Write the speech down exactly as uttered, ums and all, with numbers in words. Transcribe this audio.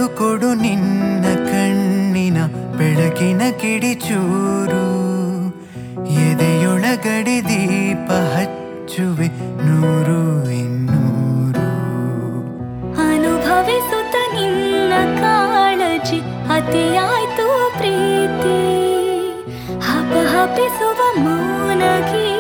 ಮೊದಲು ಕೊಡು ನಿನ್ನ ಕಣ್ಣಿನ ಬೆಳಕಿನ ಕಿಡಿಚೂರು. ಎದೆಯೊಳಗಡೆ ದೀಪ ಹಚ್ಚುವೆ ನೂರು ಇನ್ನೂರು. ಅನುಭವಿಸುತ್ತ ನಿನ್ನ ಕಾಳಜಿ ಅತಿಯಾಯ್ತು ಪ್ರೀತಿ. ಹಪ ಹಪಿಸುವ ಮೌನ ಗೀತೆ